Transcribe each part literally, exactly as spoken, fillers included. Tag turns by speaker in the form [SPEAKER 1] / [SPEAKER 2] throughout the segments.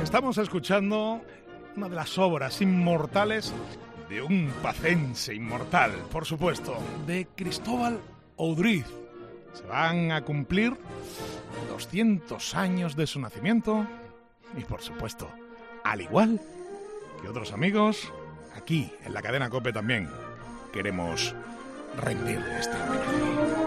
[SPEAKER 1] Estamos escuchando una de las obras inmortales de un pacense inmortal, por supuesto, de Cristóbal Oudriz. Se van a cumplir doscientos años de su nacimiento y, por supuesto, al igual que otros amigos, aquí en la cadena COPE también queremos rendirle este homenaje.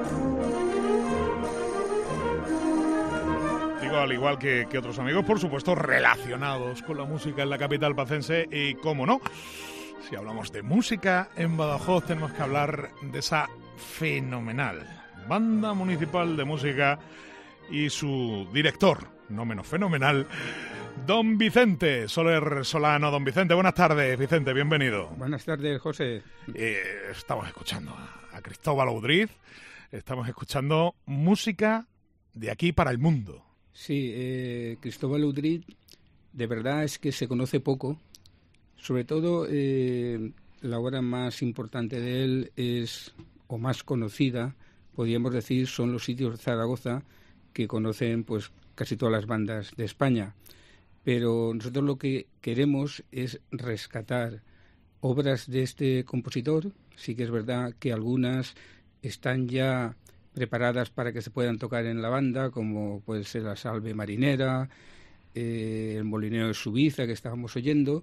[SPEAKER 1] Digo, al igual que, que otros amigos, por supuesto, relacionados con la música en la capital pacense y, cómo no, si hablamos de música en Badajoz, tenemos que hablar de esa fenomenal Banda Municipal de Música y su director, no menos fenomenal, don Vicente Soler Solano. Don Vicente, buenas tardes. Vicente, bienvenido.
[SPEAKER 2] Buenas tardes, José.
[SPEAKER 1] Eh, estamos escuchando a, a Cristóbal Oudriz, estamos escuchando música de aquí para el mundo.
[SPEAKER 2] Sí, eh, Cristóbal Oudriz, de verdad es que se conoce poco. Sobre todo, eh, la obra más importante de él es, o más conocida, podríamos decir, son los sitios de Zaragoza, que conocen pues casi todas las bandas de España. Pero nosotros lo que queremos es rescatar obras de este compositor. Sí que es verdad que algunas están ya preparadas para que se puedan tocar en la banda, como puede ser la Salve Marinera, eh, el Molinero de Subiza, que estábamos oyendo,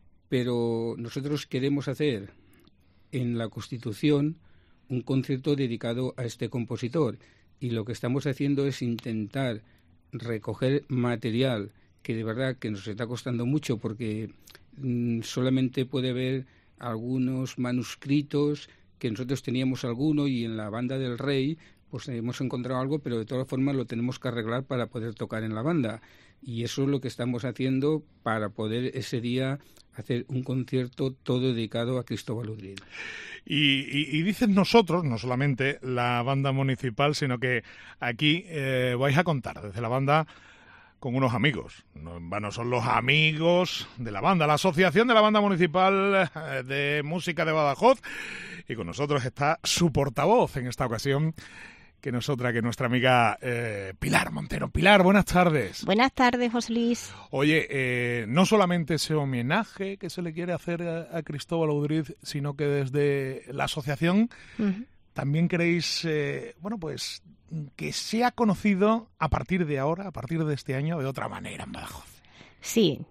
[SPEAKER 2] pero nosotros queremos hacer en la Constitución un concierto dedicado a este compositor, y lo que estamos haciendo es intentar recoger material que de verdad que nos está costando mucho, porque mmm, solamente puede haber algunos manuscritos, que nosotros teníamos alguno, y en la Banda del Rey pues hemos encontrado algo, pero de todas formas lo tenemos que arreglar para poder tocar en la banda. Y eso es lo que estamos haciendo para poder ese día hacer un concierto todo dedicado a Cristóbal Oudriz.
[SPEAKER 1] Y, y, y dicen nosotros, no solamente la banda municipal, sino que aquí eh, vais a contar desde la banda con unos amigos. No en vano son los amigos de la banda, la Asociación de la Banda Municipal de Música de Badajoz. Y con nosotros está su portavoz en esta ocasión, que no es otra que nuestra amiga eh, Pilar Montero. Pilar, buenas tardes.
[SPEAKER 3] Buenas tardes, José Luis.
[SPEAKER 1] Oye, eh, no solamente ese homenaje que se le quiere hacer a, a Cristóbal Oudriz, sino que desde la asociación uh-huh. también queréis, eh, bueno, pues que sea conocido a partir de ahora, a partir de este año, de otra manera en Badajoz.
[SPEAKER 3] Sí,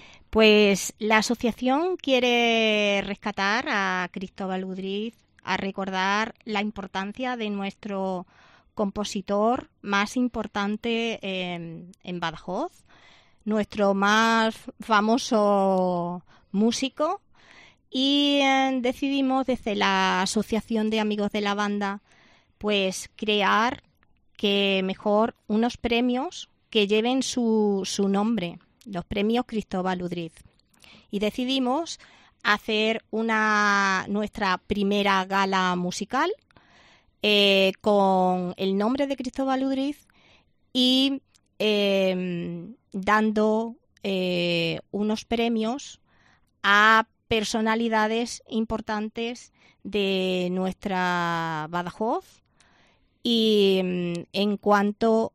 [SPEAKER 3] pues la asociación quiere rescatar a Cristóbal Oudriz, a recordar la importancia de nuestro compositor más importante en, en Badajoz, nuestro más famoso músico, y eh, decidimos desde la Asociación de Amigos de la Banda pues crear que mejor unos premios que lleven su, su nombre, los premios Cristóbal Oudriz. Y decidimos hacer una nuestra primera gala musical eh, con el nombre de Cristóbal Oudriz y eh, dando eh, unos premios a personalidades importantes de nuestra Badajoz y en cuanto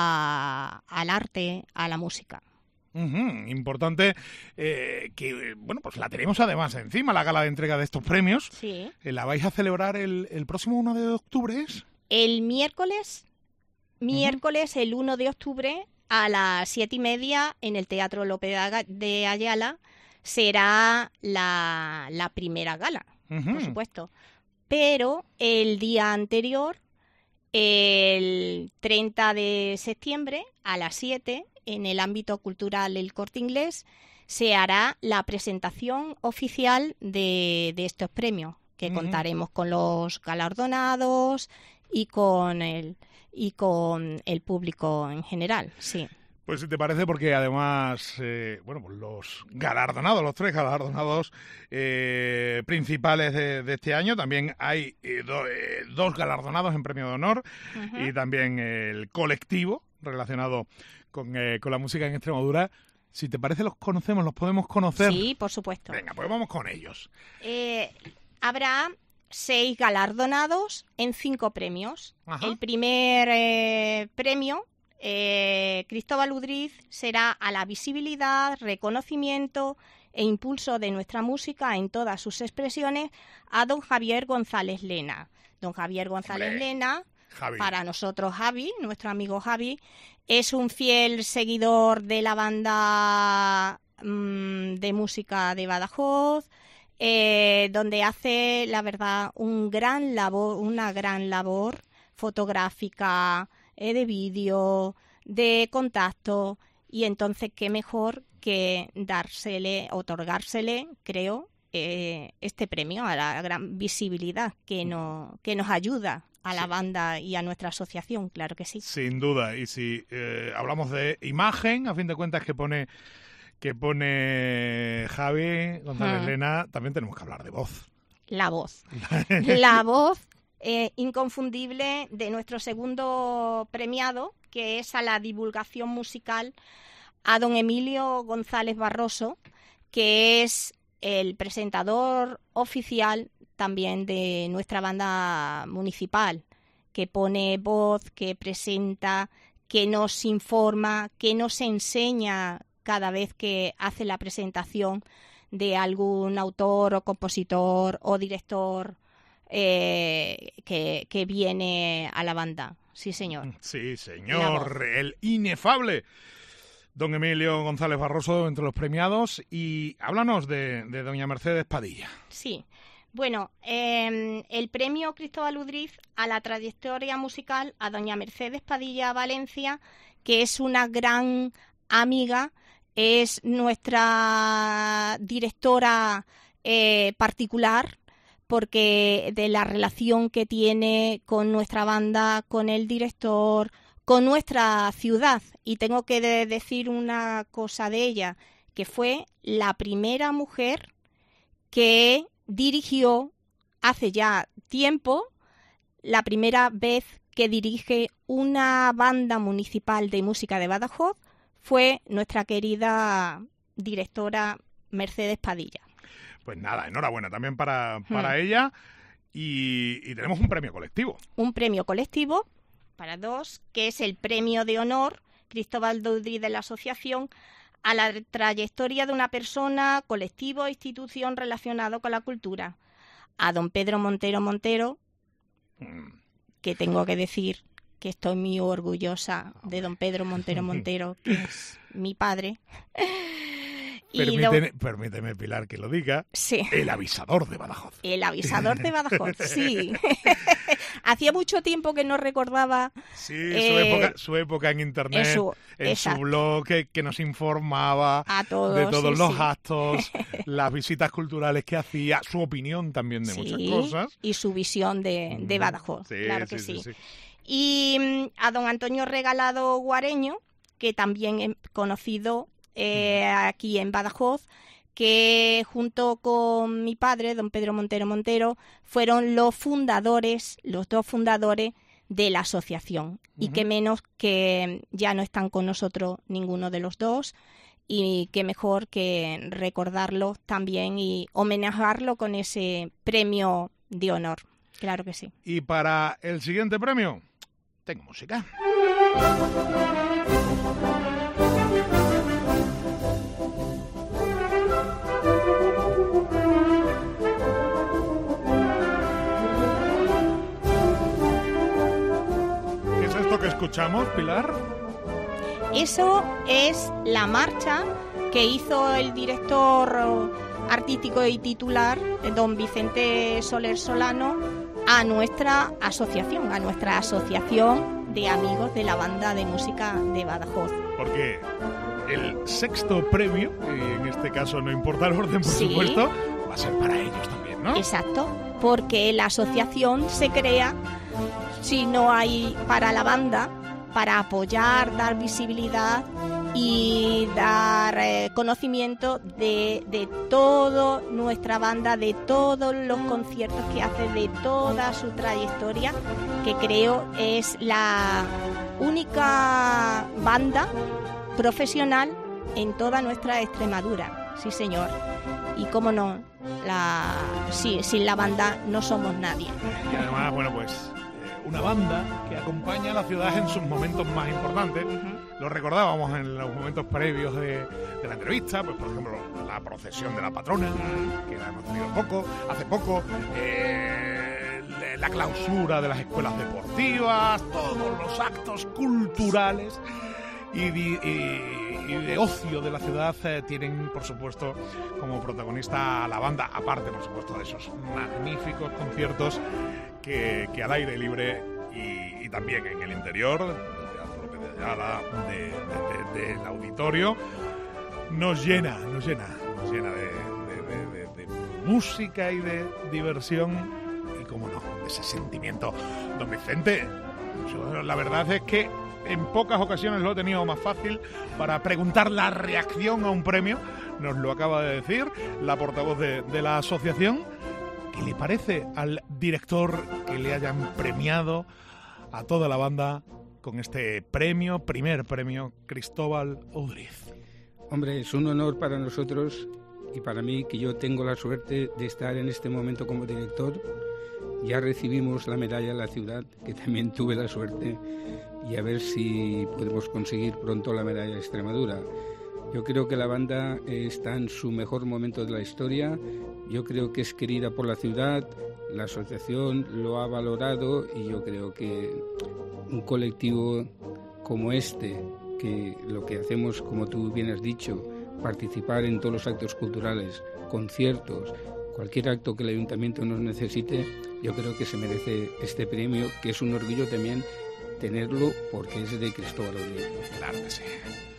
[SPEAKER 3] a, al arte, a la música.
[SPEAKER 1] Uh-huh. Importante eh, que, bueno, pues la tenemos además encima, la gala de entrega de estos premios.
[SPEAKER 3] Sí.
[SPEAKER 1] Eh, ¿La vais a celebrar el, el próximo uno de octubre? ¿Es?
[SPEAKER 3] El miércoles, miércoles uh-huh. el uno de octubre a las siete y media en el Teatro López de Ayala será la, la primera gala, uh-huh. por supuesto. Pero el día anterior, el treinta de septiembre a las siete, en el ámbito cultural El Corte Inglés, se hará la presentación oficial de, de estos premios, que uh-huh. contaremos con los galardonados y con el y con el público en general, sí.
[SPEAKER 1] Pues si te parece, porque además, eh, bueno, pues los galardonados, los tres galardonados eh, principales de, de este año, también hay eh, do, eh, dos galardonados en premio de honor uh-huh. y también el colectivo relacionado con, eh, con la música en Extremadura. Si te parece, los conocemos, los podemos conocer.
[SPEAKER 3] Sí, por supuesto.
[SPEAKER 1] Venga, pues vamos con ellos.
[SPEAKER 3] Eh, habrá seis galardonados en cinco premios. Ajá. El primer eh, premio eh, Cristóbal Udriz será a la visibilidad, reconocimiento e impulso de nuestra música en todas sus expresiones a don Javier González Lena. Don Javier González
[SPEAKER 1] Hombre,
[SPEAKER 3] Lena,
[SPEAKER 1] Javi.
[SPEAKER 3] para nosotros Javi, nuestro amigo Javi, es un fiel seguidor de la banda mmm, de música de Badajoz, eh, donde hace, la verdad, un gran labor, una gran labor fotográfica, eh, de vídeo, de contacto, y entonces qué mejor que dársele, otorgársele, creo, eh, este premio a la gran visibilidad que, no, que nos ayuda a la
[SPEAKER 1] sí.
[SPEAKER 3] banda y a nuestra asociación, claro que sí.
[SPEAKER 1] Sin duda, y si eh, hablamos de imagen, a fin de cuentas que pone que pone Javi González
[SPEAKER 3] Hmm.
[SPEAKER 1] Lena, también tenemos que hablar de voz.
[SPEAKER 3] La voz. La voz eh, inconfundible de nuestro segundo premiado, que es a la divulgación musical, a don Emilio González Barroso, que es el presentador oficial también de nuestra banda municipal, que pone voz, que presenta, que nos informa, que nos enseña cada vez que hace la presentación de algún autor o compositor o director eh, que, que viene a la banda. Sí, señor.
[SPEAKER 1] Sí, señor, el inefable don Emilio González Barroso entre los premiados. Y háblanos de, de doña Mercedes Padilla.
[SPEAKER 3] Sí. Bueno, eh, el premio Cristóbal Udriz a la trayectoria musical a doña Mercedes Padilla Valencia, que es una gran amiga, es nuestra directora eh, particular, porque de la relación que tiene con nuestra banda, con el director, con nuestra ciudad. Y tengo que de- decir una cosa de ella, que fue la primera mujer que dirigió hace ya tiempo, la primera vez que dirige una banda municipal de música de Badajoz, fue nuestra querida directora Mercedes Padilla.
[SPEAKER 1] Pues nada, enhorabuena también para, para
[SPEAKER 3] Hmm.
[SPEAKER 1] ella. Y, y tenemos un premio colectivo.
[SPEAKER 3] Un premio colectivo para dos, que es el premio de honor Cristóbal Udriz de la asociación a la trayectoria de una persona, colectivo o institución relacionado con la cultura. A don Pedro Montero Montero,
[SPEAKER 1] Mm.
[SPEAKER 3] que tengo que decir que estoy muy orgullosa de don Pedro Montero Montero, que es mi padre. Y
[SPEAKER 1] Permíteme,
[SPEAKER 3] don-
[SPEAKER 1] permíteme, Pilar, que lo diga.
[SPEAKER 3] Sí.
[SPEAKER 1] El avisador de Badajoz.
[SPEAKER 3] El avisador de Badajoz, sí. Hacía mucho tiempo que no recordaba
[SPEAKER 1] Sí,
[SPEAKER 3] Eh,
[SPEAKER 1] su, época, su época en internet,
[SPEAKER 3] en su-
[SPEAKER 1] en
[SPEAKER 3] exacto.
[SPEAKER 1] su blog, que, que nos informaba
[SPEAKER 3] a todos.
[SPEAKER 1] de todos
[SPEAKER 3] sí,
[SPEAKER 1] los
[SPEAKER 3] sí.
[SPEAKER 1] actos, las visitas culturales que hacía, su opinión también de muchas
[SPEAKER 3] Sí,
[SPEAKER 1] cosas.
[SPEAKER 3] y su visión de, de Badajoz,
[SPEAKER 1] Sí,
[SPEAKER 3] claro que
[SPEAKER 1] sí,
[SPEAKER 3] sí.
[SPEAKER 1] sí, sí.
[SPEAKER 3] Y mm, a don Antonio Regalado Guareño, que también he conocido eh, aquí en Badajoz, que junto con mi padre, don Pedro Montero Montero, fueron los fundadores, los dos fundadores de la asociación. Y
[SPEAKER 1] Ujú.
[SPEAKER 3] qué menos que ya no están con nosotros ninguno de los dos, y qué mejor que recordarlo también y homenajearlo con ese premio de honor. Claro que sí.
[SPEAKER 1] Y para el siguiente premio, tengo música. ¿Qué es esto que escuchamos, Pilar?
[SPEAKER 3] Eso es la marcha que hizo el director artístico y titular, don Vicente Soler Solano, a nuestra asociación, a nuestra asociación de amigos de la banda de música de Badajoz.
[SPEAKER 1] Porque el sexto premio, y en este caso no importa el orden, por
[SPEAKER 3] Sí.
[SPEAKER 1] supuesto, va a ser para ellos también, ¿no?
[SPEAKER 3] Exacto, porque la asociación se crea si no hay para la banda, para apoyar, dar visibilidad y dar eh, conocimiento de, de toda nuestra banda, de todos los conciertos que hace, de toda su trayectoria, que creo es la única banda profesional en toda nuestra Extremadura. Sí, señor. Y cómo no, la, sí, sin la banda no somos nadie.
[SPEAKER 1] Y además, bueno, pues eh, una banda que acompaña a la ciudad en sus momentos más importantes. Uh-huh. Lo recordábamos en los momentos previos de, de la entrevista, pues por ejemplo la procesión de la patrona, que la hemos tenido poco, hace poco, eh, la clausura de las escuelas deportivas, todos los actos culturales y, y, y de ocio de la ciudad eh, tienen, por supuesto, como protagonista a la banda, aparte, por supuesto, de esos magníficos conciertos que, que al aire libre y, y también en el interior del Teatro López de Ayala, de, de, de, del auditorio, nos llena, nos llena, nos llena de, de, de, de, de música y de diversión y, cómo no, de ese sentimiento. Don Vicente, yo, la verdad es que en pocas ocasiones lo he tenido más fácil para preguntar la reacción a un premio. Nos lo acaba de decir la portavoz de, de la asociación. ¿Qué le parece al director que le hayan premiado a toda la banda con este premio, primer premio, Cristóbal Udriz?
[SPEAKER 2] Hombre, es un honor para nosotros y para mí, que yo tengo la suerte de estar en este momento como director. Ya recibimos la medalla de la ciudad, que también tuve la suerte, y a ver si podemos conseguir pronto la medalla de Extremadura. Yo creo que la banda está en su mejor momento de la historia. Yo creo que es querida por la ciudad, la asociación lo ha valorado, y yo creo que un colectivo como este, que lo que hacemos, como tú bien has dicho, participar en todos los actos culturales, conciertos, cualquier acto que el ayuntamiento nos necesite, yo creo que se merece este premio, que es un orgullo también tenerlo porque es de Cristóbal Udriz.
[SPEAKER 1] Claro que sí.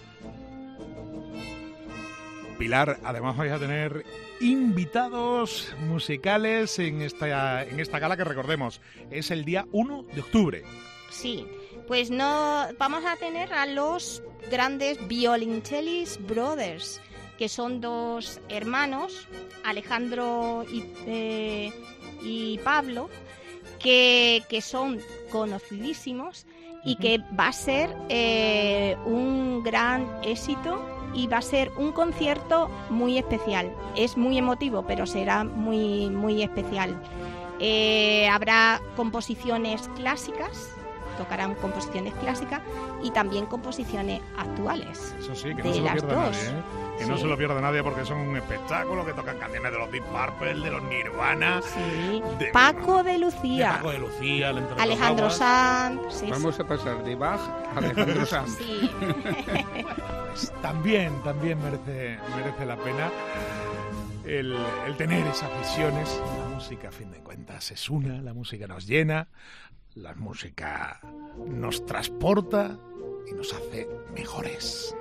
[SPEAKER 1] Pilar, además vais a tener invitados musicales en esta, en esta gala que, recordemos, es el día uno de octubre.
[SPEAKER 3] Sí, pues no vamos a tener a los grandes Violoncellis Brothers, que son dos hermanos, Alejandro y, eh, y Pablo, que, que son conocidísimos y que va a ser eh, un gran éxito y va a ser un concierto muy especial. Es muy emotivo, pero será muy, muy especial. Eh, habrá composiciones clásicas, tocarán composiciones clásicas y también composiciones actuales.
[SPEAKER 1] Eso sí, que no se lo pierda nadie, ¿eh? Que sí. No se lo pierda nadie, porque son un espectáculo, que tocan canciones de los Deep Purple, de los Nirvana,
[SPEAKER 3] sí.
[SPEAKER 1] de
[SPEAKER 3] Paco de Lucía,
[SPEAKER 1] de Paco de Lucía,
[SPEAKER 3] Alejandro Sanz.
[SPEAKER 2] Sí, Vamos sí. a pasar de Bach a Alejandro Sanz.
[SPEAKER 3] Sí.
[SPEAKER 1] Pues también, también merece, merece la pena el, el tener esas visiones. La música, a fin de cuentas, es una, la música nos llena, la música nos transporta y nos hace mejores.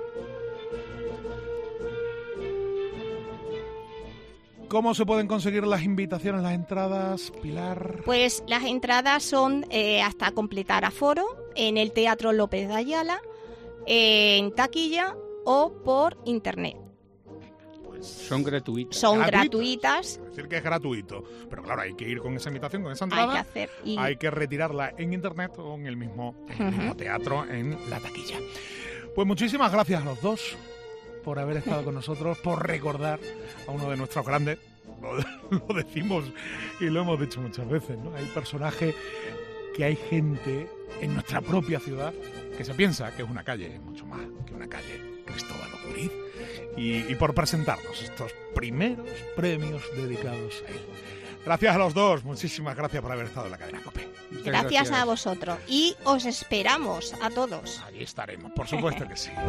[SPEAKER 1] ¿Cómo se pueden conseguir las invitaciones, las entradas, Pilar?
[SPEAKER 3] Pues las entradas son eh, hasta completar aforo en el Teatro López de Ayala, eh, en taquilla o por internet.
[SPEAKER 2] Pues son gratuitas.
[SPEAKER 3] Son gratuitas.
[SPEAKER 1] Es decir, que es gratuito. Pero claro, hay que ir con esa invitación, con esa entrada.
[SPEAKER 3] Hay que hacer. Y...
[SPEAKER 1] Hay que retirarla en internet o en el mismo, en el uh-huh. mismo teatro, en la taquilla. Pues muchísimas gracias a los dos por haber estado con nosotros, por recordar a uno de nuestros grandes. Lo, lo decimos y lo hemos dicho muchas veces, ¿no? Hay personajes que hay gente en nuestra propia ciudad que se piensa que es una calle, es mucho más que una calle, Cristóbal Udriz, y, y por presentarnos estos primeros premios dedicados a él. Gracias a los dos, muchísimas gracias por haber estado en la cadena COPE.
[SPEAKER 3] Gracias, gracias a vosotros y os esperamos a todos.
[SPEAKER 1] Allí estaremos, por supuesto que sí.